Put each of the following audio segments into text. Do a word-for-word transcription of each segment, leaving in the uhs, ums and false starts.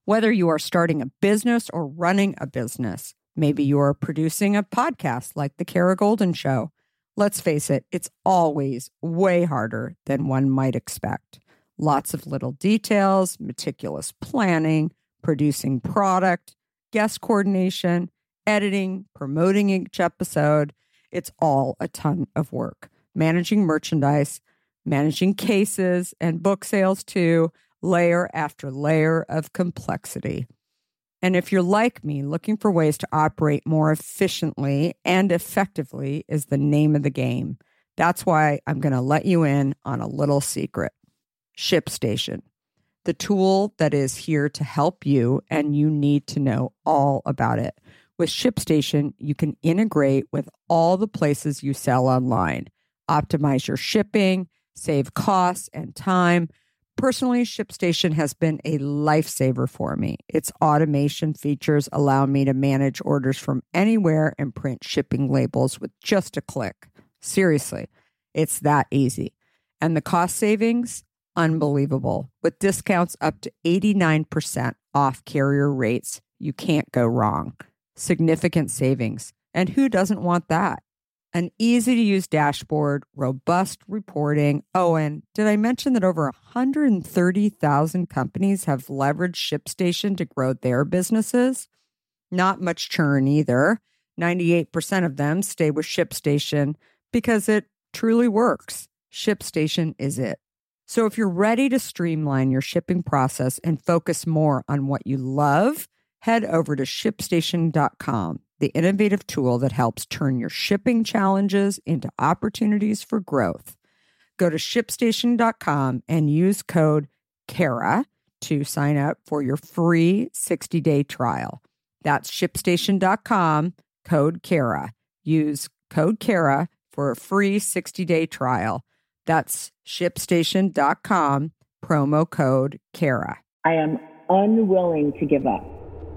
Whether you are starting a business or running a business, maybe you are producing a podcast like The Kara Goldin Show. Let's face it, it's always way harder than one might expect. Lots of little details, meticulous planning, producing product, guest coordination, editing, promoting each episode. It's all a ton of work. Managing merchandise, managing cases and book sales too, layer after layer of complexity. And if you're like me, looking for ways to operate more efficiently and effectively is the name of the game. That's why I'm going to let you in on a little secret. ShipStation, the tool that is here to help you, and you need to know all about it. With ShipStation, you can integrate with all the places you sell online, optimize your shipping, save costs and time. Personally, ShipStation has been a lifesaver for me. Its automation features allow me to manage orders from anywhere and print shipping labels with just a click. Seriously, it's that easy. And the cost savings? Unbelievable. With discounts up to eighty-nine percent off carrier rates, you can't go wrong. Significant savings. And who doesn't want that? An easy-to-use dashboard, robust reporting. Oh, and did I mention that over one hundred thirty thousand companies have leveraged ShipStation to grow their businesses? Not much churn either. ninety-eight percent of them stay with ShipStation because it truly works. ShipStation is it. So if you're ready to streamline your shipping process and focus more on what you love, head over to ship station dot com. The innovative tool that helps turn your shipping challenges into opportunities for growth. Go to ship station dot com and use code KARA to sign up for your free sixty-day trial. That's ship station dot com, code KARA. Use code KARA for a free sixty-day trial. That's ship station dot com, promo code KARA. I am unwilling to give up.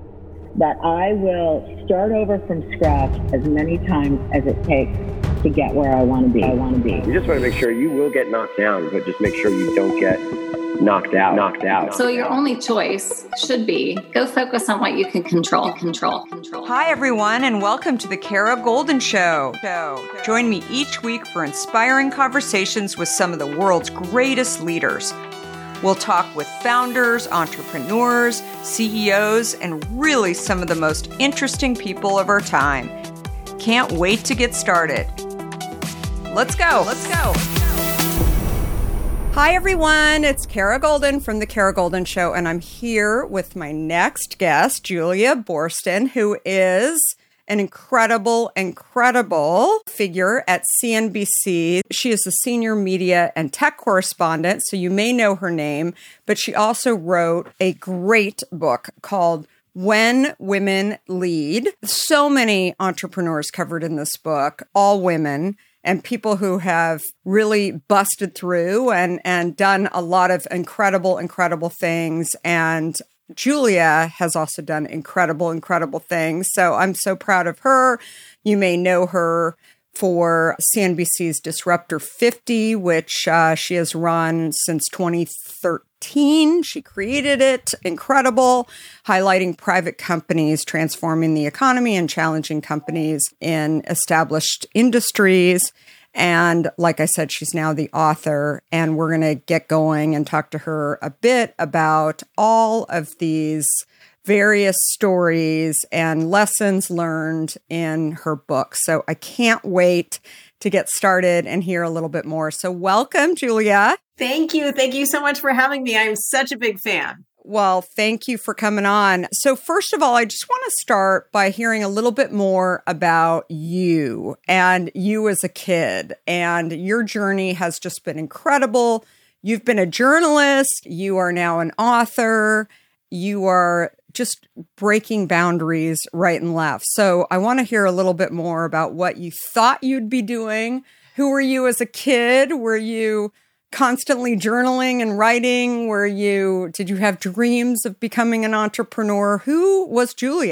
That I will start over from scratch as many times as it takes to get where I want to be. I want to be. You just want to make sure you will get knocked down, but just make sure you don't get knocked out. Knocked out. So your only choice should be go focus on what you can control. Control. Control. Hi, everyone, and welcome to the Kara Goldin Show. Join me each week for inspiring conversations with some of the world's greatest leaders. We'll talk with founders, entrepreneurs, C E Os, and really some of the most interesting people of our time. Can't wait to get started. Let's go. Let's go. Hi, everyone. It's Kara Goldin from The Kara Goldin Show, and I'm here with my next guest, Julia Boorstin, who is an incredible, incredible figure at C N B C. She is a senior media and tech correspondent, so you may know her name, but she also wrote a great book called When Women Lead. So many entrepreneurs covered in this book, all women, and people who have really busted through and, and done a lot of incredible, incredible things. And Julia has also done incredible, incredible things. So I'm so proud of her. You may know her for C N B C's Disruptor fifty, which uh, she has run since twenty thirteen. She created it. Incredible, highlighting private companies transforming the economy and challenging companies in established industries. And like I said, she's now the author, and we're going to get going and talk to her a bit about all of these various stories and lessons learned in her book. So I can't wait to get started and hear a little bit more. So welcome, Julia. Thank you. Thank you so much for having me. I'm such a big fan. Well, thank you for coming on. So first of all, I just want to start by hearing a little bit more about you and you as a kid. And your journey has just been incredible. You've been a journalist. You are now an author. You are just breaking boundaries right and left. So I want to hear a little bit more about what you thought you'd be doing. Who were you as a kid? Were you constantly journaling and writing? Were you, did you have dreams of becoming an entrepreneur? Who was Julia?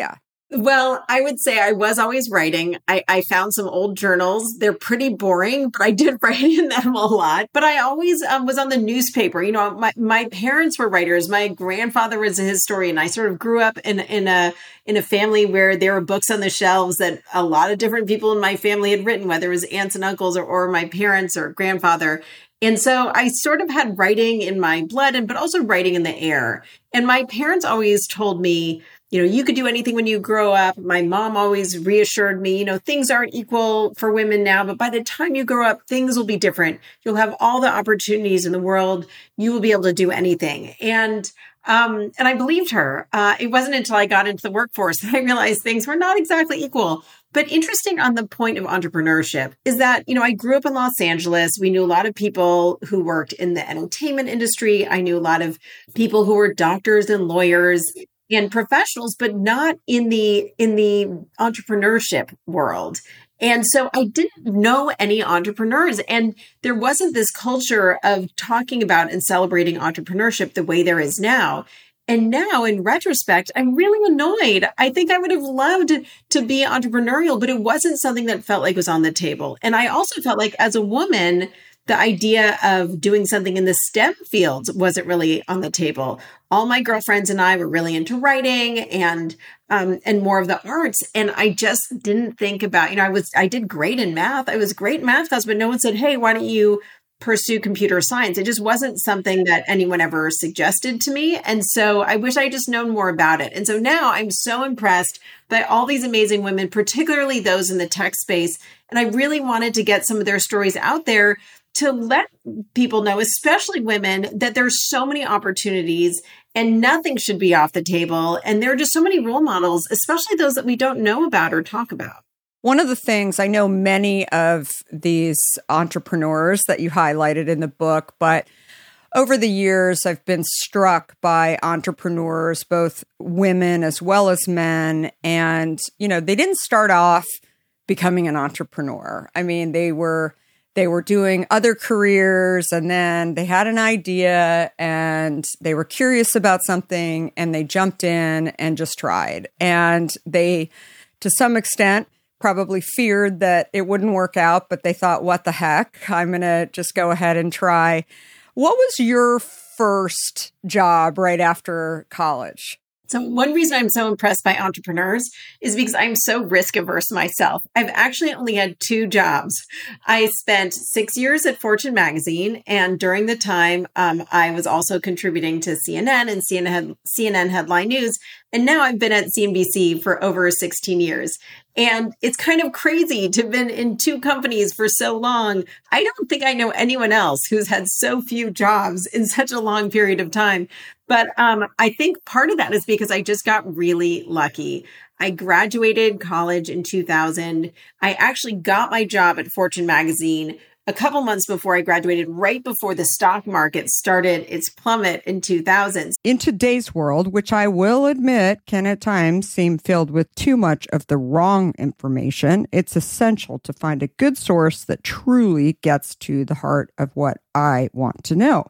Well, I would say I was always writing. I, I found some old journals. They're pretty boring, but I did write in them a lot. But I always um, was on the newspaper. You know, my, my parents were writers. My grandfather was a historian. I sort of grew up in, in a in a family where there were books on the shelves that a lot of different people in my family had written, whether it was aunts and uncles or, or my parents or grandfather. And so I sort of had writing in my blood, and but also writing in the air. And my parents always told me, you know, you could do anything when you grow up. My mom always reassured me, you know, things aren't equal for women now, but by the time you grow up, things will be different. You'll have all the opportunities in the world. You will be able to do anything. And um, and I believed her. Uh, it wasn't until I got into the workforce that I realized things were not exactly equal. But interesting on the point of entrepreneurship is that, you know, I grew up in Los Angeles. We knew a lot of people who worked in the entertainment industry. I knew a lot of people who were doctors and lawyers and professionals, but not in the in the entrepreneurship world. And so I didn't know any entrepreneurs, and there wasn't this culture of talking about and celebrating entrepreneurship the way there is now. And now, in retrospect, I'm really annoyed. I think I would have loved to be entrepreneurial, but it wasn't something that felt like was on the table. And I also felt like as a woman, the idea of doing something in the STEM fields wasn't really on the table. All my girlfriends and I were really into writing and um, and more of the arts. And I just didn't think about, you know, I was I did great in math. I was great in math class, but no one said, hey, why don't you pursue computer science? It just wasn't something that anyone ever suggested to me. And so I wish I just known more about it. And so now I'm so impressed by all these amazing women, particularly those in the tech space. And I really wanted to get some of their stories out there to let people know, especially women, that there's so many opportunities and nothing should be off the table. And there are just so many role models, especially those that we don't know about or talk about. One of the things, I know many of these entrepreneurs that you highlighted in the book, but over the years, I've been struck by entrepreneurs, both women as well as men. And, you know, they didn't start off becoming an entrepreneur. I mean, they were they were doing other careers, and then they had an idea and they were curious about something and they jumped in and just tried. And they, to some extent, probably feared that it wouldn't work out, but they thought, what the heck? I'm going to just go ahead and try. What was your first job right after college? So one reason I'm so impressed by entrepreneurs is because I'm so risk averse myself. I've actually only had two jobs. I spent six years at Fortune magazine, and during the time, um, I was also contributing to C N N and C N N, C N N Headline News. And now I've been at C N B C for over sixteen years. And it's kind of crazy to have been in two companies for so long. I don't think I know anyone else who's had so few jobs in such a long period of time. But um, I think part of that is because I just got really lucky. I graduated college in two thousand. I actually got my job at Fortune magazine a couple months before I graduated, right before the stock market started its plummet in two thousand. In today's world, which I will admit can at times seem filled with too much of the wrong information, it's essential to find a good source that truly gets to the heart of what I want to know.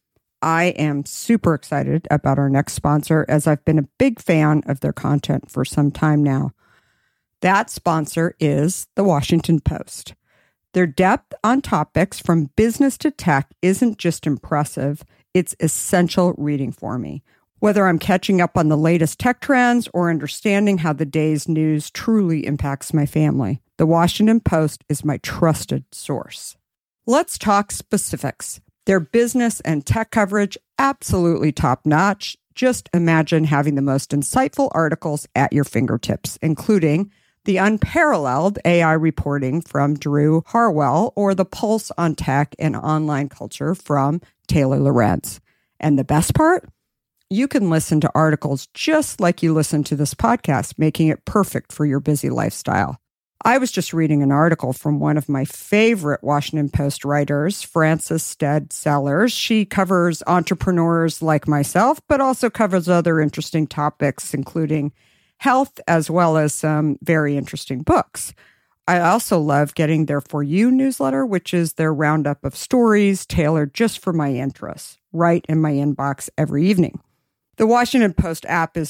I am super excited about our next sponsor, as I've been a big fan of their content for some time now. That sponsor is The Washington Post. Their depth on topics from business to tech isn't just impressive, it's essential reading for me. Whether I'm catching up on the latest tech trends or understanding how the day's news truly impacts my family, The Washington Post is my trusted source. Let's talk specifics. Their business and tech coverage, absolutely top-notch. Just imagine having the most insightful articles at your fingertips, including the unparalleled A I reporting from Drew Harwell or the pulse on tech and online culture from Taylor Lorenz. And the best part? You can listen to articles just like you listen to this podcast, making it perfect for your busy lifestyle. I was just reading an article from one of my favorite Washington Post writers, Frances Stead Sellers. She covers entrepreneurs like myself, but also covers other interesting topics, including health, as well as some very interesting books. I also love getting their For You newsletter, which is their roundup of stories tailored just for my interests, right in my inbox every evening. The Washington Post app is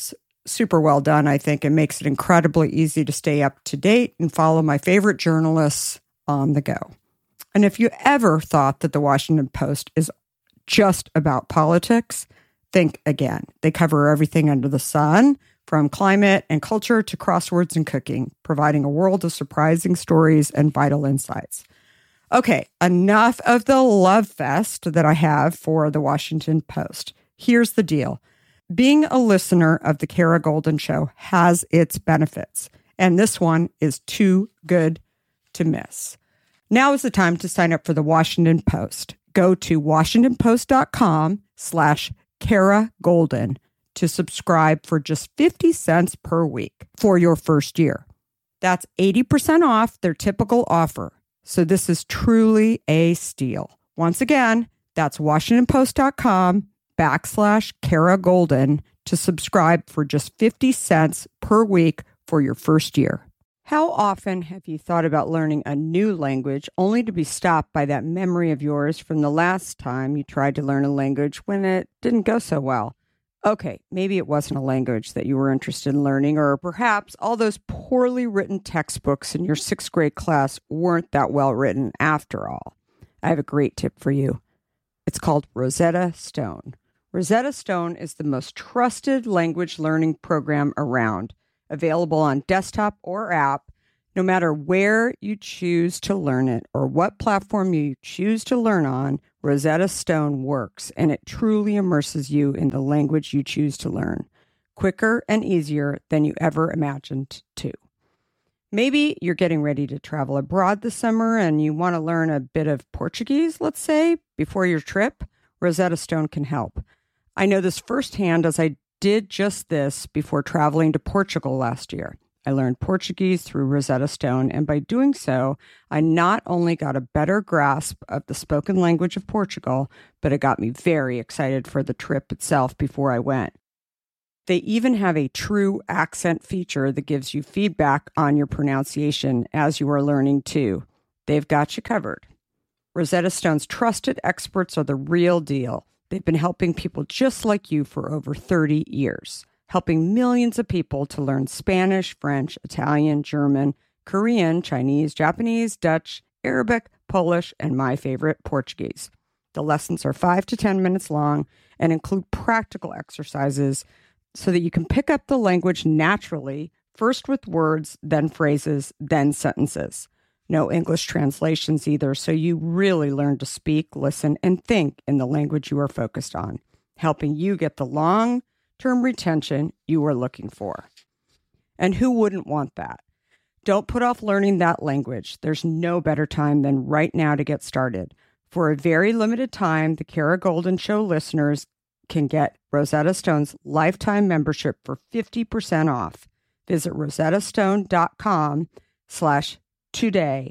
super well done, I think. It makes it incredibly easy to stay up to date and follow my favorite journalists on the go. And if you ever thought that the Washington Post is just about politics, think again. They cover everything under the sun, from climate and culture to crosswords and cooking, providing a world of surprising stories and vital insights. Okay, enough of the love fest that I have for the Washington Post. Here's the deal. Being a listener of the Kara Goldin Show has its benefits, and this one is too good to miss. Now is the time to sign up for the Washington Post. Go to washingtonpost.com slash Kara Goldin to subscribe for just fifty cents per week for your first year. That's eighty percent off their typical offer. So this is truly a steal. Once again, that's washingtonpost.com backslash Kara Goldin to subscribe for just fifty cents per week for your first year. How often have you thought about learning a new language only to be stopped by that memory of yours from the last time you tried to learn a language when it didn't go so well? Okay, maybe it wasn't a language that you were interested in learning, or perhaps all those poorly written textbooks in your sixth grade class weren't that well written after all. I have a great tip for you. It's called Rosetta Stone. Rosetta Stone is the most trusted language learning program around, available on desktop or app, no matter where you choose to learn it or what platform you choose to learn on. Rosetta Stone works, and it truly immerses you in the language you choose to learn, quicker and easier than you ever imagined to. Maybe you're getting ready to travel abroad this summer and you want to learn a bit of Portuguese, let's say, before your trip. Rosetta Stone can help. I know this firsthand as I did just this before traveling to Portugal last year. I learned Portuguese through Rosetta Stone, and by doing so, I not only got a better grasp of the spoken language of Portugal, but it got me very excited for the trip itself before I went. They even have a true accent feature that gives you feedback on your pronunciation as you are learning too. They've got you covered. Rosetta Stone's trusted experts are the real deal. They've been helping people just like you for over thirty years. Helping millions of people to learn Spanish, French, Italian, German, Korean, Chinese, Japanese, Dutch, Arabic, Polish, and my favorite, Portuguese. The lessons are five to ten minutes long and include practical exercises so that you can pick up the language naturally, first with words, then phrases, then sentences. No English translations either, so you really learn to speak, listen, and think in the language you are focused on, helping you get the long term retention you are looking for. And who wouldn't want that? Don't put off learning that language. There's no better time than right now to get started. For a very limited time, the Kara Goldin Show listeners can get Rosetta Stone's lifetime membership for fifty percent off. Visit rosettastone.com slash today.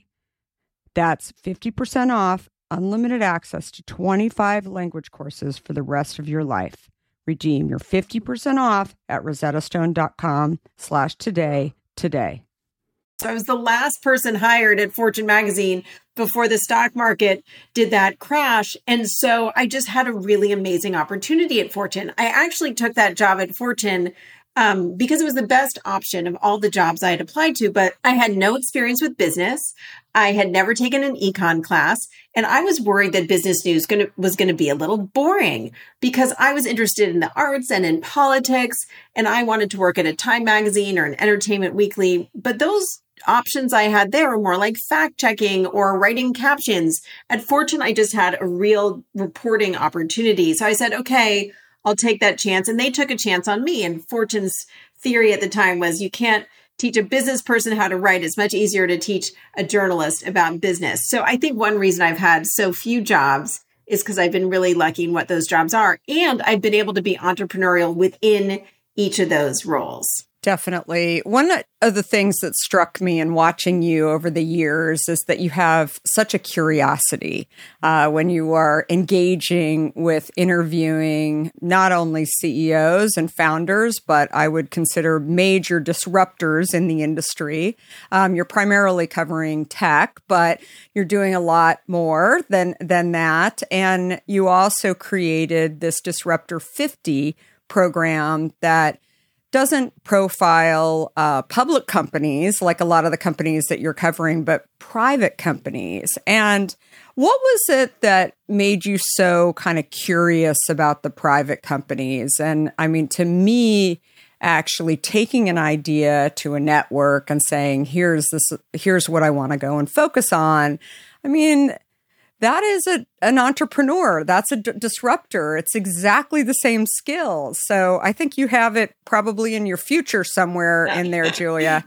That's fifty percent off, unlimited access to twenty-five language courses for the rest of your life. Redeem your fifty percent off at rosettastone.com slash today today. So I was the last person hired at Fortune magazine before the stock market did that crash. And so I just had a really amazing opportunity at Fortune. I actually took that job at Fortune um, because it was the best option of all the jobs I had applied to, but I had no experience with business. I had never taken an econ class, and I was worried that business news gonna, was going to be a little boring because I was interested in the arts and in politics, and I wanted to work at a Time magazine or an Entertainment Weekly. But those options I had there were more like fact checking or writing captions. At Fortune, I just had a real reporting opportunity. So I said, okay, I'll take that chance. And they took a chance on me. And Fortune's theory at the time was you can't teach a business person how to write. It's much easier to teach a journalist about business. So I think one reason I've had so few jobs is because I've been really lucky in what those jobs are. And I've been able to be entrepreneurial within each of those roles. Definitely. One of the things that struck me in watching you over the years is that you have such a curiosity uh, when you are engaging with interviewing not only C E Os and founders, but I would consider major disruptors in the industry. Um, you're primarily covering tech, but you're doing a lot more than, than that. And you also created this Disruptor fifty program that doesn't profile uh, public companies like a lot of the companies that you're covering, but private companies. And what was it that made you so kind of curious about the private companies? And I mean, to me, actually taking an idea to a network and saying, here's this, here's what I want to go and focus on. I mean, that is a, an entrepreneur. That's a d- disruptor. It's exactly the same skills. So I think you have it probably in your future somewhere in there, Julia.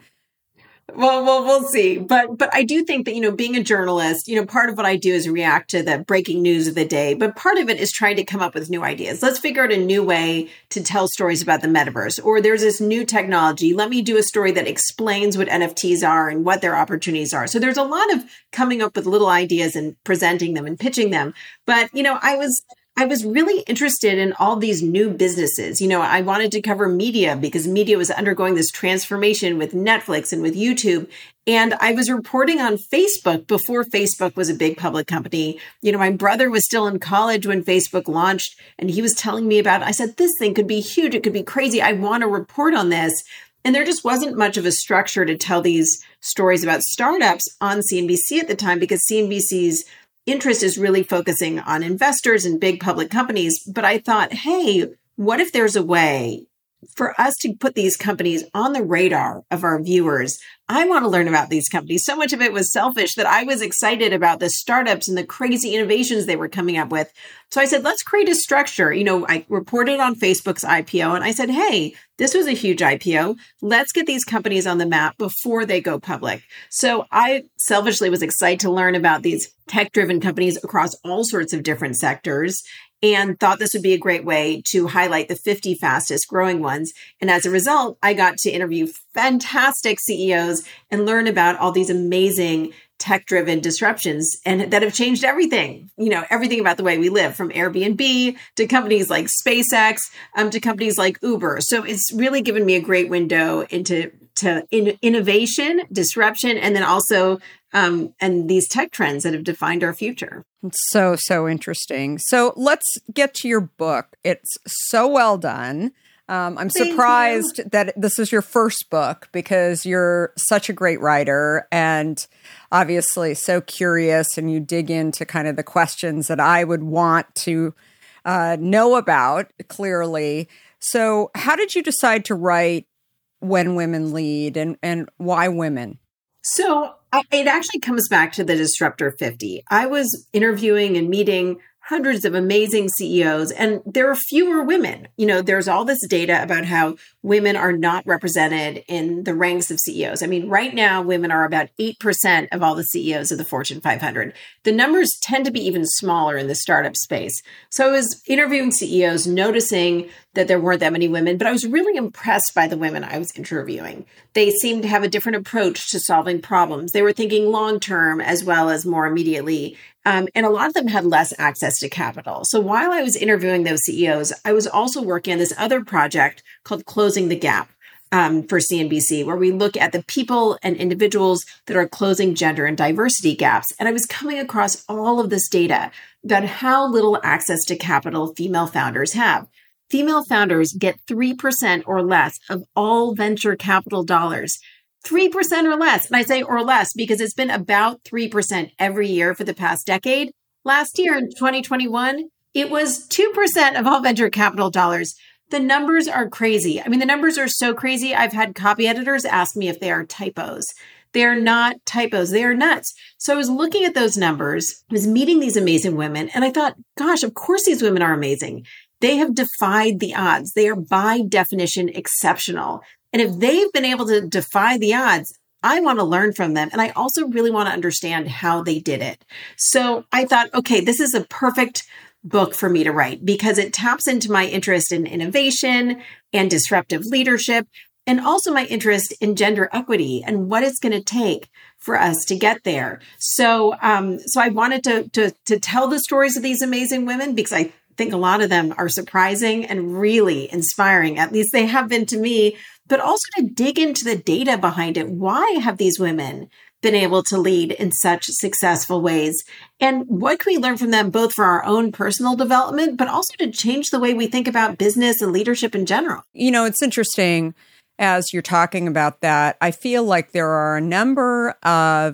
Well, well, we'll see. But but I do think that, you know, being a journalist, you know, part of what I do is react to the breaking news of the day. But part of it is trying to come up with new ideas. Let's figure out a new way to tell stories about the metaverse. Or there's this new technology. Let me do a story that explains what N F Ts are and what their opportunities are. So there's a lot of coming up with little ideas and presenting them and pitching them. But, you know, I was... I was really interested in all these new businesses. You know, I wanted to cover media because media was undergoing this transformation with Netflix and with YouTube. And I was reporting on Facebook before Facebook was a big public company. You know, my brother was still in college when Facebook launched, and he was telling me about it. I said, this thing could be huge. It could be crazy. I want to report on this. And there just wasn't much of a structure to tell these stories about startups on C N B C at the time, because C N B C's interest is really focusing on investors and big public companies. But I thought, hey, what if there's a way for us to put these companies on the radar of our viewers? I want to learn about these companies. So much of it was selfish that I was excited about the startups and the crazy innovations they were coming up with. So I said, let's create a structure. You know, I reported on Facebook's I P O and I said, hey, this was a huge I P O. Let's get these companies on the map before they go public. So I selfishly was excited to learn about these tech-driven companies across all sorts of different sectors, and thought this would be a great way to highlight the fifty fastest growing ones. And as a result, I got to interview fantastic C E Os and learn about all these amazing tech-driven disruptions and that have changed everything, you know, everything about the way we live, from Airbnb to companies like SpaceX, um, to companies like Uber. So it's really given me a great window into to in, innovation, disruption, and then also um, and these tech trends that have defined our future. It's so, so interesting. So let's get to your book. It's so well done. Um, I'm Thank surprised you. that this is your first book, because you're such a great writer and obviously so curious, and you dig into kind of the questions that I would want to uh, know about clearly. So how did you decide to write When Women Lead, and, and why women? So I, it actually comes back to the Disruptor fifty. I was interviewing and meeting hundreds of amazing C E Os, and there are fewer women. You know, there's all this data about how women are not represented in the ranks of C E Os. I mean, right now, women are about eight percent of all the C E Os of the Fortune five hundred. The numbers tend to be even smaller in the startup space. So I was interviewing C E Os, noticing that there weren't that many women, but I was really impressed by the women I was interviewing. They seemed to have a different approach to solving problems. They were thinking long-term as well as more immediately. Um, and a lot of them had less access to capital. So while I was interviewing those C E Os, I was also working on this other project called Closing the Gap um, for C N B C, where we look at the people and individuals that are closing gender and diversity gaps. And I was coming across all of this data about how little access to capital female founders have. Female founders get three percent or less of all venture capital dollars. three percent or less. And I say or less because it's been about three percent every year for the past decade. Last year in twenty twenty-one, it was two percent of all venture capital dollars. The numbers are crazy. I mean, the numbers are so crazy. I've had copy editors ask me if they are typos. They're not typos. They are nuts. So I was looking at those numbers, I was meeting these amazing women, and I thought, gosh, of course these women are amazing. They have defied the odds. They are by definition exceptional. And if they've been able to defy the odds, I want to learn from them. And I also really want to understand how they did it. So I thought, okay, this is a perfect book for me to write because it taps into my interest in innovation and disruptive leadership, and also my interest in gender equity and what it's going to take for us to get there. So, um, so I wanted to, to, to tell the stories of these amazing women because I think a lot of them are surprising and really inspiring. At least they have been to me, but also to dig into the data behind it. Why have these women been able to lead in such successful ways? And what can we learn from them, both for our own personal development, but also to change the way we think about business and leadership in general? You know, it's interesting as you're talking about that. I feel like there are a number of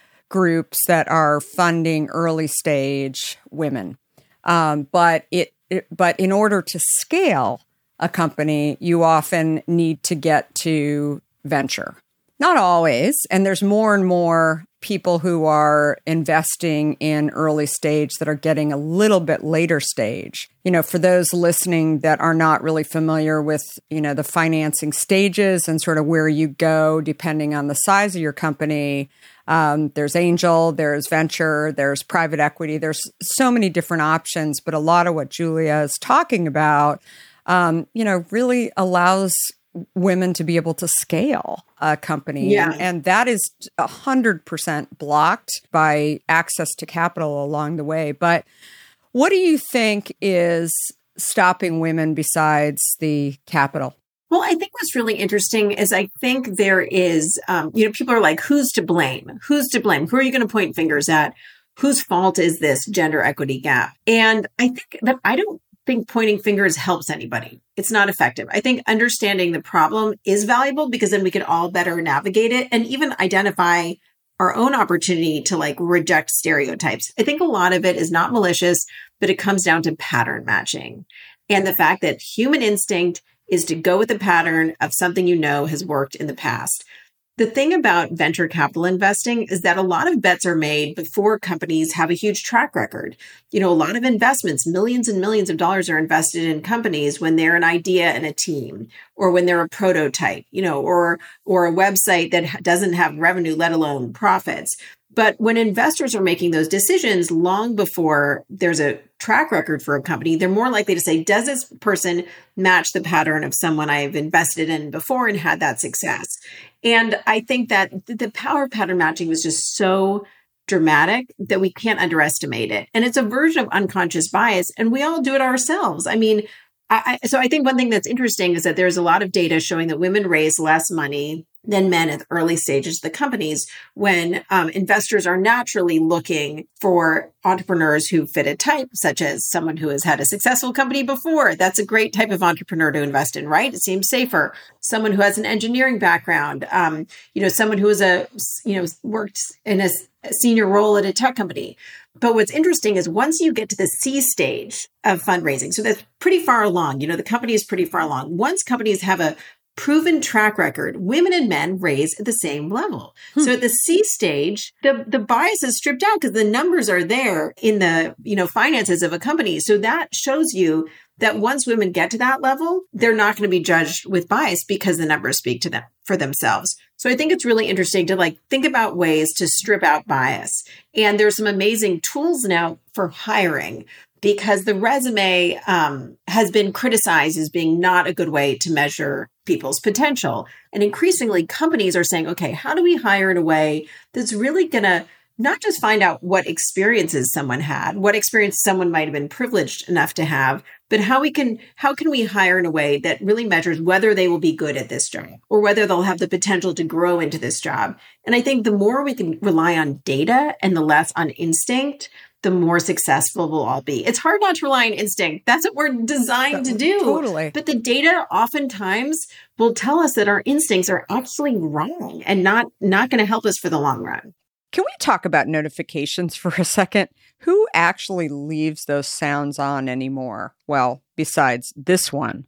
groups that are funding early stage women. Um, but it, it, but in order to scale a company, you often need to get to venture. Not always. And there's more and more people who are investing in early stage that are getting a little bit later stage. You know, for those listening that are not really familiar with, you know, the financing stages and sort of where you go depending on the size of your company, um, there's angel, there's venture, there's private equity. There's so many different options. But a lot of what Julia is talking about, um, you know, really allows women to be able to scale a company. Yeah. And, and that is one hundred percent blocked by access to capital along the way. But what do you think is stopping women besides the capital? Well, I think what's really interesting is I think there is, um, you know, people are like, who's to blame? Who's to blame? Who are you going to point fingers at? Whose fault is this gender equity gap? And I think that I don't think pointing fingers helps anybody. It's not effective. I think understanding the problem is valuable because then we can all better navigate it and even identify our own opportunity to like reject stereotypes. I think a lot of it is not malicious, but it comes down to pattern matching and the fact that human instinct is to go with a pattern of something you know has worked in the past. The thing about venture capital investing is that a lot of bets are made before companies have a huge track record. You know, a lot of investments, millions and millions of dollars are invested in companies when they're an idea and a team, or when they're a prototype, you know, or or a website that doesn't have revenue, let alone profits. But when investors are making those decisions long before there's a track record for a company, they're more likely to say, does this person match the pattern of someone I've invested in before and had that success? And I think that the power of pattern matching was just so dramatic that we can't underestimate it. And it's a version of unconscious bias, and we all do it ourselves. I mean, I, I, so I think one thing that's interesting is that there's a lot of data showing that women raise less money than men at the early stages of the companies when um, investors are naturally looking for entrepreneurs who fit a type, such as someone who has had a successful company before. That's a great type of entrepreneur to invest in, right? It seems safer. Someone who has an engineering background, um, you know, someone who is a, you know, worked in a, a senior role at a tech company. But what's interesting is once you get to the C stage of fundraising, so that's pretty far along, you know, the company is pretty far along. Once companies have a proven track record, women and men raise at the same level. Hmm. So at the C stage, the, the bias is stripped out because the numbers are there in the, you know, finances of a company. So that shows you that once women get to that level, they're not going to be judged with bias because the numbers speak to them for themselves. So I think it's really interesting to like think about ways to strip out bias. And there's some amazing tools now for hiring, because the resume um, has been criticized as being not a good way to measure people's potential. And increasingly, companies are saying, okay, how do we hire in a way that's really going to not just find out what experiences someone had, what experience someone might have been privileged enough to have, but how we can, how can we hire in a way that really measures whether they will be good at this job or whether they'll have the potential to grow into this job. And I think the more we can rely on data and the less on instinct, the more successful we'll all be. It's hard not to rely on instinct. That's what we're designed to do. Totally. But the data oftentimes will tell us that our instincts are actually wrong and not, not going to help us for the long run. Can we talk about notifications for a second? Who actually leaves those sounds on anymore? Well, besides this one.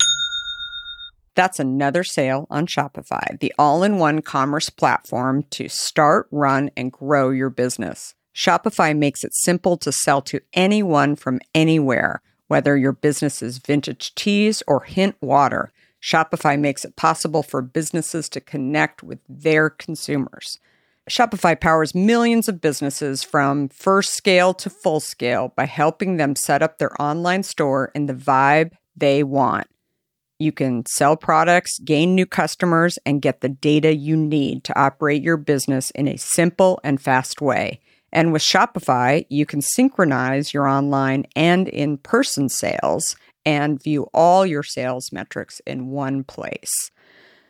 That's another sale on Shopify, the all-in-one commerce platform to start, run, and grow your business. Shopify makes it simple to sell to anyone from anywhere, whether your business is vintage teas or Hint water. Shopify makes it possible for businesses to connect with their consumers. Shopify powers millions of businesses from first scale to full scale by helping them set up their online store in the vibe they want. You can sell products, gain new customers, and get the data you need to operate your business in a simple and fast way. And with Shopify, you can synchronize your online and in-person sales and view all your sales metrics in one place.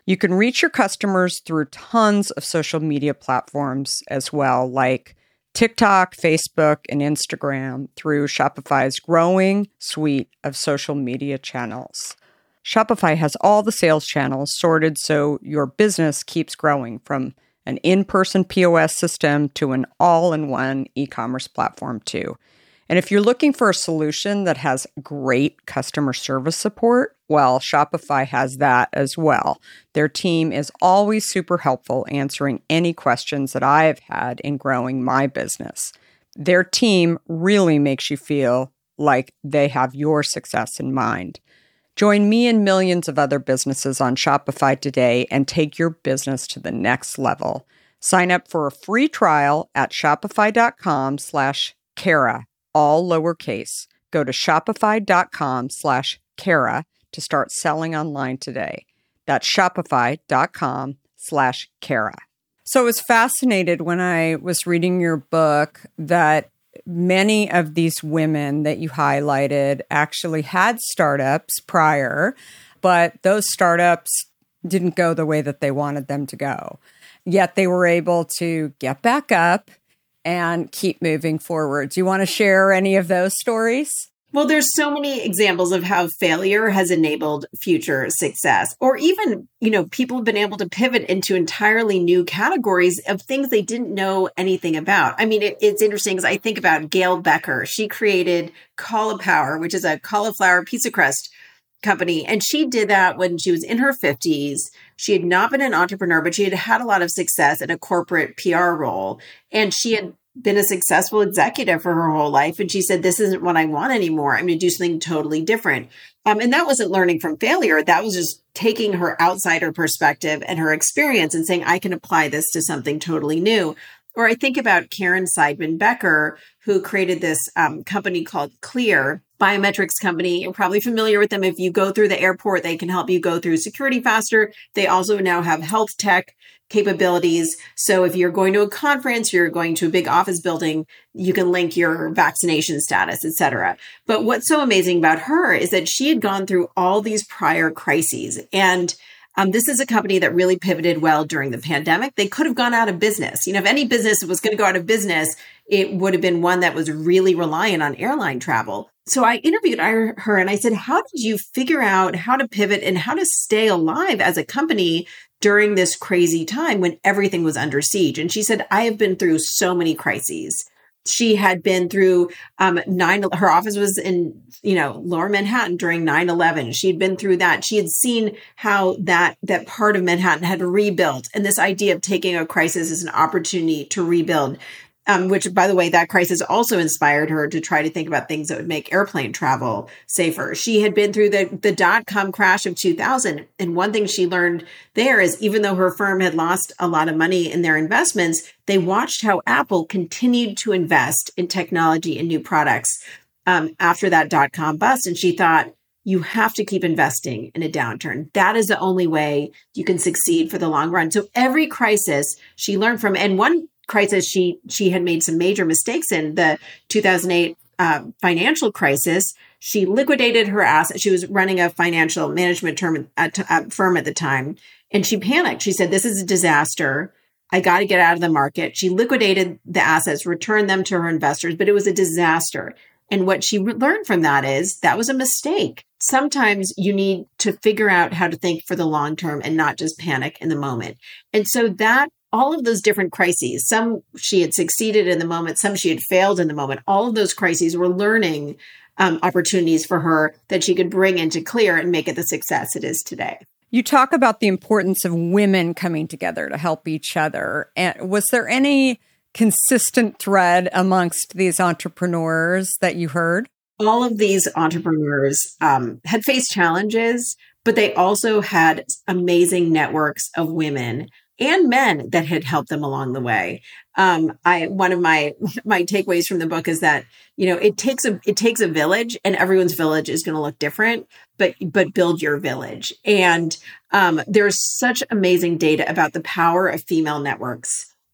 You can reach your customers through tons of social media platforms as well, like TikTok, Facebook, and Instagram through Shopify's growing suite of social media channels. Shopify has all the sales channels sorted so your business keeps growing, from an in-person P O S system to an all-in-one e-commerce platform too. And if you're looking for a solution that has great customer service support, well, Shopify has that as well. Their team is always super helpful answering any questions that I have had in growing my business. Their team really makes you feel like they have your success in mind. Join me and millions of other businesses on Shopify today and take your business to the next level. Sign up for a free trial at shopify.com slash Kara, all lowercase. Go to shopify.com slash Kara to start selling online today. That's shopify.com slash Kara. So I was fascinated when I was reading your book that many of these women that you highlighted actually had startups prior, but those startups didn't go the way that they wanted them to go. Yet they were able to get back up and keep moving forward. Do you want to share any of those stories? Well, there's so many examples of how failure has enabled future success, or even, you know, people have been able to pivot into entirely new categories of things they didn't know anything about. I mean, it, it's interesting because I think about Gail Becker. She created Caulipower, which is a cauliflower pizza crust company. And she did that when she was in her fifties. She had not been an entrepreneur, but she had had a lot of success in a corporate P R role. And she had been a successful executive for her whole life. And she said, this isn't what I want anymore. I'm going to do something totally different. Um, and that wasn't learning from failure. That was just taking her outsider perspective and her experience and saying, I can apply this to something totally new. Or I think about Karen Seidman Becker, who created this um, company called Clear, biometrics company. You're probably familiar with them. If you go through the airport, they can help you go through security faster. They also now have health tech capabilities. So if you're going to a conference, you're going to a big office building, you can link your vaccination status, et cetera. But what's so amazing about her is that she had gone through all these prior crises. And Um, this is a company that really pivoted well during the pandemic. They could have gone out of business. You know, if any business was going to go out of business, it would have been one that was really reliant on airline travel. So I interviewed her and I said, how did you figure out how to pivot and how to stay alive as a company during this crazy time when everything was under siege? And she said, I have been through so many crises. She had been through um, nine. Her office was in, you know, Lower Manhattan during nine eleven. She had been through that. She had seen how that that part of Manhattan had rebuilt, and this idea of taking a crisis as an opportunity to rebuild. Um, which, by the way, that crisis also inspired her to try to think about things that would make airplane travel safer. She had been through the, the dot-com crash of two thousand. And one thing she learned there is even though her firm had lost a lot of money in their investments, they watched how Apple continued to invest in technology and new products um, after that dot-com bust. And she thought, you have to keep investing in a downturn. That is the only way you can succeed for the long run. So every crisis she learned from, and one crisis she she had made some major mistakes in, the two thousand eight uh, financial crisis. She liquidated her assets. She was running a financial management term at, uh, firm at the time, and she panicked. She said, this is a disaster. I got to get out of the market. She liquidated the assets, returned them to her investors, but it was a disaster. And what she re- learned from that is that was a mistake. Sometimes you need to figure out how to think for the long term and not just panic in the moment. And so that all of those different crises, some she had succeeded in the moment, some she had failed in the moment, all of those crises were learning um, opportunities for her that she could bring into Clear and make it the success it is today. You talk about the importance of women coming together to help each other. And was there any consistent thread amongst these entrepreneurs that you heard? All of these entrepreneurs um, had faced challenges, but they also had amazing networks of women and men that had helped them along the way. Um, I one of my my takeaways from the book is that, you know, it takes a it takes a village, and everyone's village is going to look different, but but build your village. And um, there's such amazing data about the power of female networks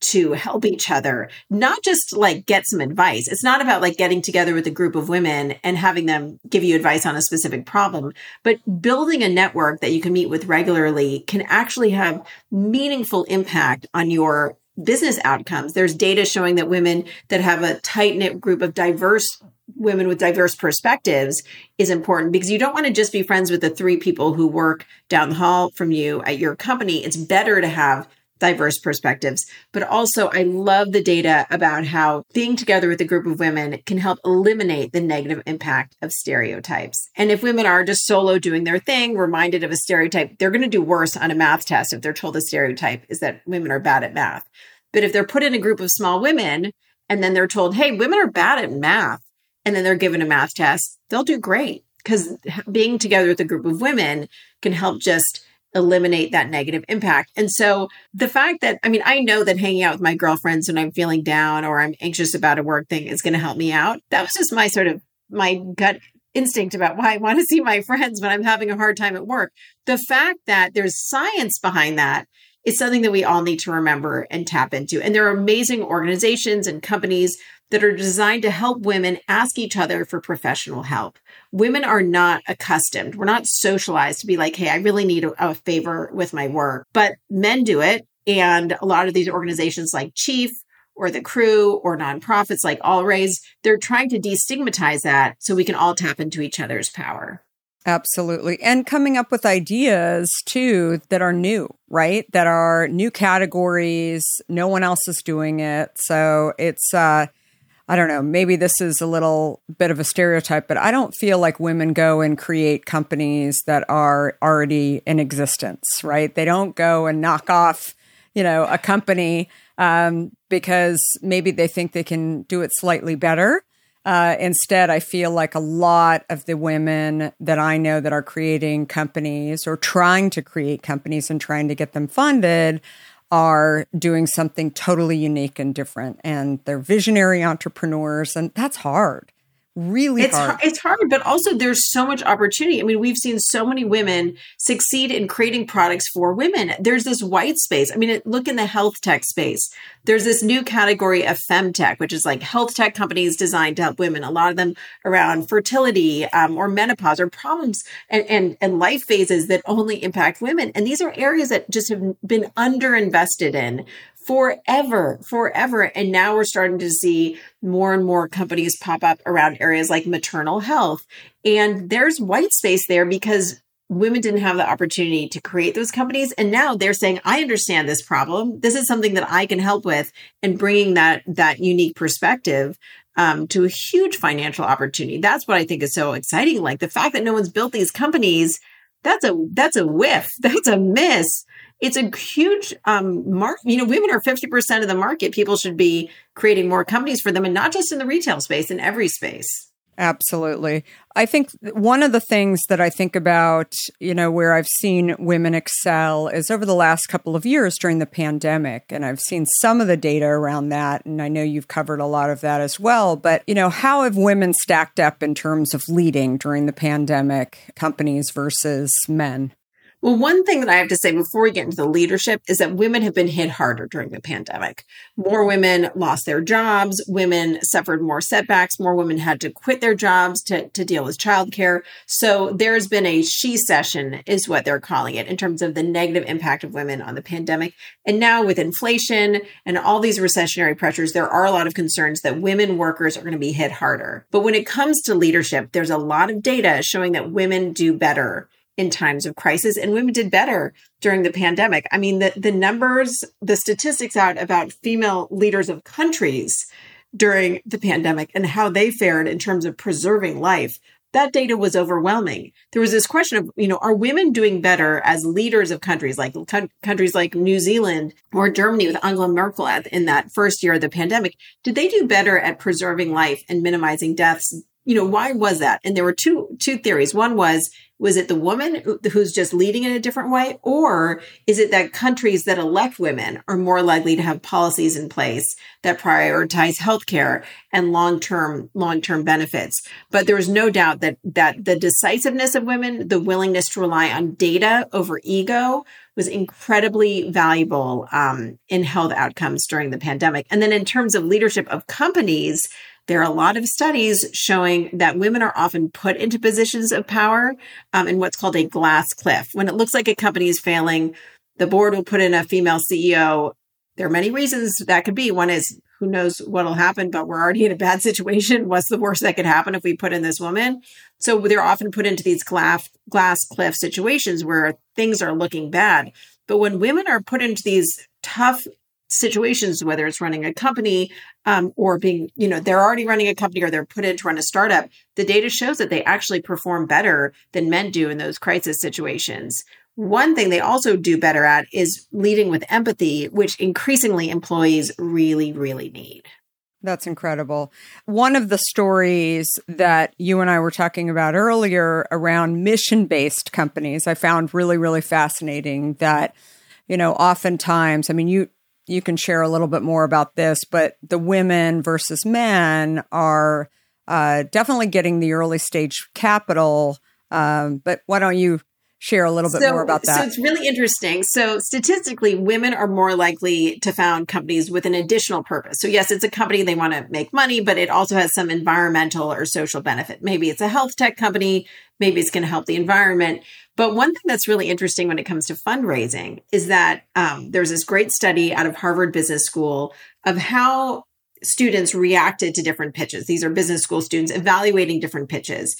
to help each other, not just like get some advice. It's not about like getting together with a group of women and having them give you advice on a specific problem, but building a network that you can meet with regularly can actually have meaningful impact on your business outcomes. There's data showing that women that have a tight-knit group of diverse women with diverse perspectives is important, because you don't want to just be friends with the three people who work down the hall from you at your company. It's better to have diverse perspectives. But also, I love the data about how being together with a group of women can help eliminate the negative impact of stereotypes. And if women are just solo doing their thing, reminded of a stereotype, they're going to do worse on a math test if they're told a stereotype is that women are bad at math. But if they're put in a group of small women and then they're told, hey, women are bad at math, and then they're given a math test, they'll do great, because being together with a group of women can help just eliminate that negative impact. And so the fact that, I mean, I know that hanging out with my girlfriends when I'm feeling down or I'm anxious about a work thing is going to help me out. That was just my sort of my gut instinct about why I want to see my friends when I'm having a hard time at work. The fact that there's science behind that is something that we all need to remember and tap into. And there are amazing organizations and companies that are designed to help women ask each other for professional help. Women are not accustomed. We're not socialized to be like, hey, I really need a, a favor with my work. But men do it. And a lot of these organizations like Chief or The Crew or nonprofits like All Raise, they're trying to destigmatize that so we can all tap into each other's power. Absolutely. And coming up with ideas too that are new, right? That are new categories. No one else is doing it. So it's, uh, I don't know, maybe this is a little bit of a stereotype, but I don't feel like women go and create companies that are already in existence, right? They don't go and knock off, you know, a company um, because maybe they think they can do it slightly better. Uh, instead, I feel like a lot of the women that I know that are creating companies or trying to create companies and trying to get them funded are doing something totally unique and different. And they're visionary entrepreneurs, and that's hard. Really it's hard. It's hard, but also there's so much opportunity. I mean, we've seen so many women succeed in creating products for women. There's this white space. I mean, look in the health tech space. There's this new category of femtech, which is like health tech companies designed to help women. A lot of them around fertility um, or menopause or problems and, and, and life phases that only impact women. And these are areas that just have been underinvested in forever, forever. And now we're starting to see more and more companies pop up around areas like maternal health. And there's white space there because women didn't have the opportunity to create those companies. And now they're saying, I understand this problem. This is something that I can help with, and bringing that, that unique perspective um, to a huge financial opportunity. That's what I think is so exciting. Like the fact that no one's built these companies, that's a, that's a whiff. That's a miss. It's a huge um, market. You know, women are fifty percent of the market. People should be creating more companies for them, and not just in the retail space, in every space. Absolutely. I think one of the things that I think about, you know, where I've seen women excel is over the last couple of years during the pandemic. And I've seen some of the data around that. And I know you've covered a lot of that as well. But, you know, how have women stacked up in terms of leading during the pandemic, companies versus men? Well, one thing that I have to say before we get into the leadership is that women have been hit harder during the pandemic. More women lost their jobs. Women suffered more setbacks. More women had to quit their jobs to, to deal with childcare. So there's been a she-cession is what they're calling it in terms of the negative impact of women on the pandemic. And now with inflation and all these recessionary pressures, there are a lot of concerns that women workers are going to be hit harder. But when it comes to leadership, there's a lot of data showing that women do better in times of crisis, and women did better during the pandemic. I mean, the, the numbers, the statistics out about female leaders of countries during the pandemic and how they fared in terms of preserving life, that data was overwhelming. There was this question of, you know, are women doing better as leaders of countries like countries like New Zealand or Germany with Angela Merkel at, in that first year of the pandemic? Did they do better at preserving life and minimizing deaths you know, why was that? And there were two, two theories. One was, was it the woman who's just leading in a different way? Or is it that countries that elect women are more likely to have policies in place that prioritize healthcare and long-term, long-term benefits? But there was no doubt that, that the decisiveness of women, the willingness to rely on data over ego was incredibly valuable um, in health outcomes during the pandemic. And then in terms of leadership of companies, there are a lot of studies showing that women are often put into positions of power um, in what's called a glass cliff. When it looks like a company is failing, the board will put in a female C E O. There are many reasons that could be. One is, who knows what will happen, but we're already in a bad situation. What's the worst that could happen if we put in this woman? So they're often put into these glass, glass cliff situations where things are looking bad. But when women are put into these tough situations, whether it's running a company um, or being, you know, they're already running a company or they're put in to run a startup, the data shows that they actually perform better than men do in those crisis situations. One thing they also do better at is leading with empathy, which increasingly employees really, really need. That's incredible. One of the stories that you and I were talking about earlier around mission-based companies, I found really, really fascinating that, you know, oftentimes, I mean, you, you can share a little bit more about this, but the women versus men are uh, definitely getting the early stage capital. Um, but why don't you share a little bit so, more about that? So it's really interesting. So statistically, women are more likely to found companies with an additional purpose. So yes, it's a company, they want to make money, but it also has some environmental or social benefit. Maybe it's a health tech company, maybe it's going to help the environment. But one thing that's really interesting when it comes to fundraising is that um, there's this great study out of Harvard Business School of how students reacted to different pitches. These are business school students evaluating different pitches.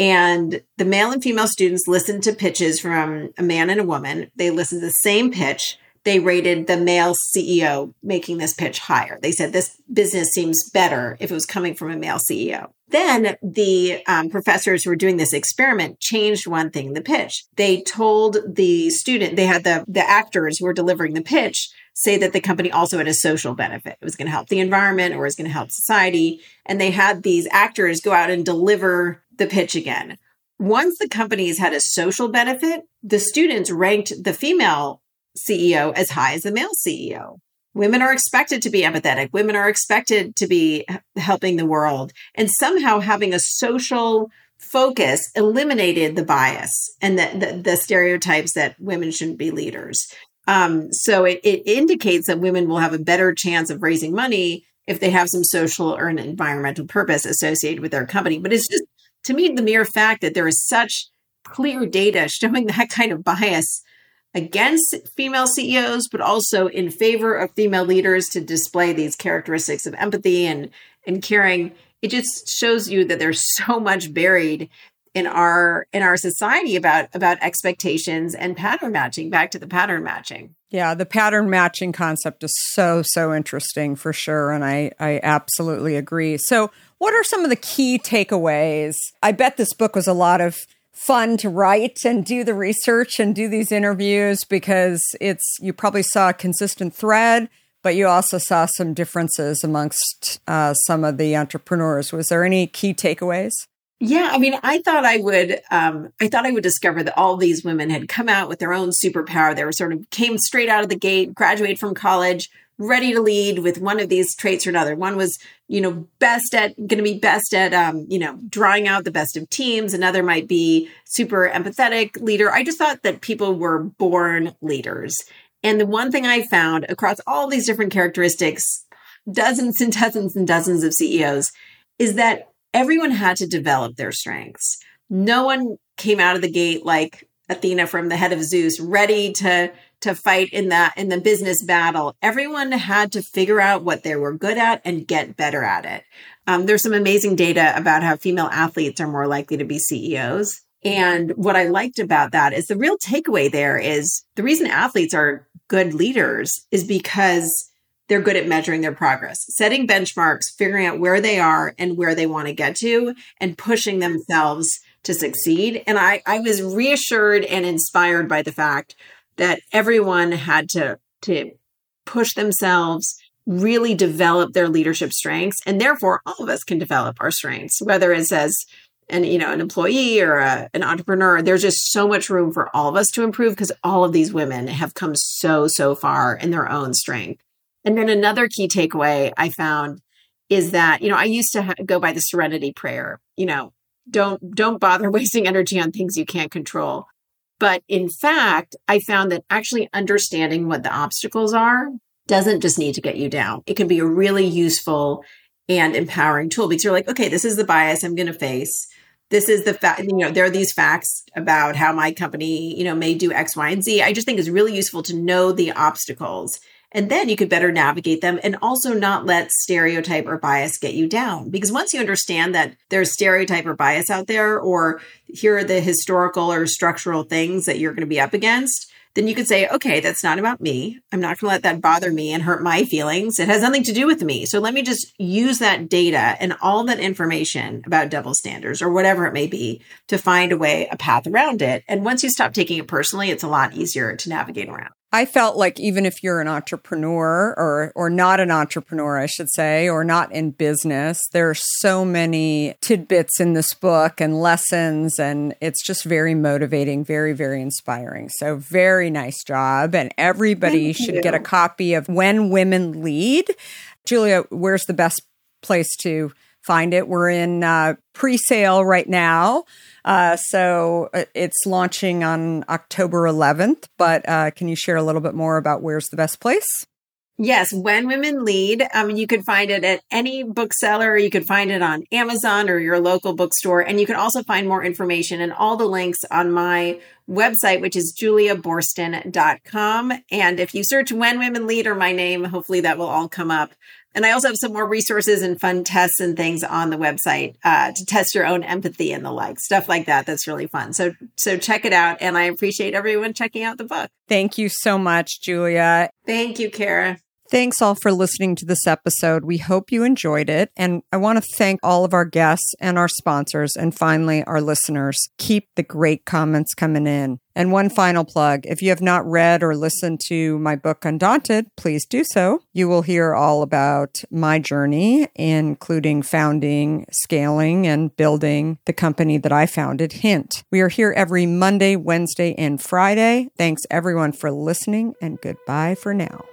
And the male and female students listened to pitches from a man and a woman. They listened to the same pitch. They rated the male C E O making this pitch higher. They said this business seems better if it was coming from a male C E O. Then the um, professors who were doing this experiment changed one thing in the pitch. They told the student, they had the, the actors who were delivering the pitch say that the company also had a social benefit. It was going to help the environment or it was going to help society. And they had these actors go out and deliver the pitch again. Once the companies had a social benefit, the students ranked the female C E O as high as the male C E O. Women are expected to be empathetic. Women are expected to be helping the world. And somehow having a social focus eliminated the bias and the, the, the stereotypes that women shouldn't be leaders. Um, so it, it indicates that women will have a better chance of raising money if they have some social or an environmental purpose associated with their company. But it's just, to me, the mere fact that there is such clear data showing that kind of bias against female C E Os, but also in favor of female leaders to display these characteristics of empathy and, and caring, it just shows you that there's so much buried in our in our society about about expectations and pattern matching. Back to the pattern matching. Yeah, the pattern matching concept is so, so interesting for sure. And I, I absolutely agree. So what are some of the key takeaways? I bet this book was a lot of fun to write and do the research and do these interviews because it's you probably saw a consistent thread, but you also saw some differences amongst uh, some of the entrepreneurs. Was there any key takeaways? Yeah, I mean, I thought I would, um, I thought I would discover that all these women had come out with their own superpower. They were sort of came straight out of the gate, graduated from college, ready to lead with one of these traits or another. One was, you know, best at, going to be best at, um, you know, drawing out the best of teams. Another might be super empathetic leader. I just thought that people were born leaders. And the one thing I found across all these different characteristics, dozens and dozens and dozens of C E Os, is that everyone had to develop their strengths. No one came out of the gate like Athena from the Head of Zeus, ready to, to fight in that, in the business battle. Everyone had to figure out what they were good at and get better at it. Um, there's some amazing data about how female athletes are more likely to be C E Os. And what I liked about that is the real takeaway there is the reason athletes are good leaders is because they're good at measuring their progress, setting benchmarks, figuring out where they are and where they want to get to, and pushing themselves to succeed. And I, I was reassured and inspired by the fact that everyone had to, to push themselves really develop their leadership strengths. And therefore, all of us can develop our strengths, whether it's as an, you know, an employee or a, an entrepreneur. There's just so much room for all of us to improve because all of these women have come so, so far in their own strength. And then another key takeaway I found is that, you know, I used to ha- go by the serenity prayer, you know, don't, don't bother wasting energy on things you can't control. But in fact, I found that actually understanding what the obstacles are doesn't just need to get you down. It can be a really useful and empowering tool because you're like, okay, this is the bias I'm going to face. This is the fact, you know, there are these facts about how my company, you know, may do X, Y, and Z. I just think it's really useful to know the obstacles. And then you could better navigate them and also not let stereotype or bias get you down. Because once you understand that there's stereotype or bias out there, or here are the historical or structural things that you're going to be up against, then you could say, okay, that's not about me. I'm not going to let that bother me and hurt my feelings. It has nothing to do with me. So let me just use that data and all that information about double standards or whatever it may be to find a way, a path around it. And once you stop taking it personally, it's a lot easier to navigate around. I felt like even if you're an entrepreneur or or not an entrepreneur, I should say, or not in business, there are so many tidbits in this book and lessons, and it's just very motivating, very, very inspiring. So very nice job. And everybody Thank should you. get a copy of When Women Lead. Julia, where's the best place to find it? We're in uh, pre-sale right now. Uh, so it's launching on October eleventh, but uh, can you share a little bit more about where's the best place? Yes, When Women Lead. Um, you can find it at any bookseller. You can find it on Amazon or your local bookstore. And you can also find more information and all the links on my website, which is julia boorstin dot com. And if you search When Women Lead or my name, hopefully that will all come up. And I also have some more resources and fun tests and things on the website uh, to test your own empathy and the like, stuff like that. That's really fun. So, so check it out. And I appreciate everyone checking out the book. Thank you so much, Julia. Thank you, Kara. Thanks all for listening to this episode. We hope you enjoyed it. And I want to thank all of our guests and our sponsors, and finally, our listeners. Keep the great comments coming in. And one final plug, if you have not read or listened to my book, Undaunted, please do so. You will hear all about my journey, including founding, scaling, and building the company that I founded, Hint. We are here every Monday, Wednesday, and Friday. Thanks everyone for listening, and goodbye for now.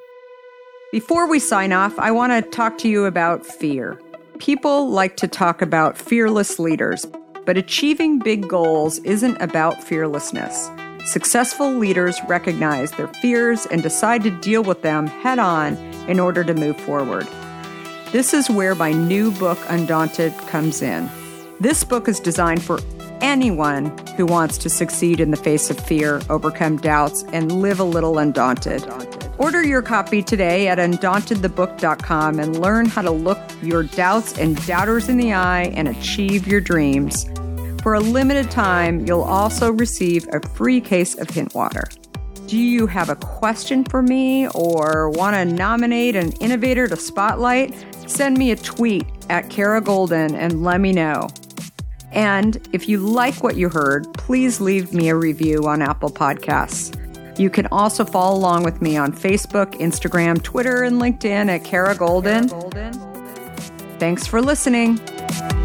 Before we sign off, I want to talk to you about fear. People like to talk about fearless leaders, but achieving big goals isn't about fearlessness. Successful leaders recognize their fears and decide to deal with them head on in order to move forward. This is where my new book, Undaunted, comes in. This book is designed for anyone who wants to succeed in the face of fear, overcome doubts, and live a little undaunted. Order your copy today at undaunted the book dot com and learn how to look your doubts and doubters in the eye and achieve your dreams. For a limited time, you'll also receive a free case of Hint water. Do you have a question for me or want to nominate an innovator to spotlight? Send me a tweet at Kara Goldin and let me know. And if you like what you heard, please leave me a review on Apple Podcasts. You can also follow along with me on Facebook, Instagram, Twitter, and LinkedIn at Kara Goldin. Thanks for listening.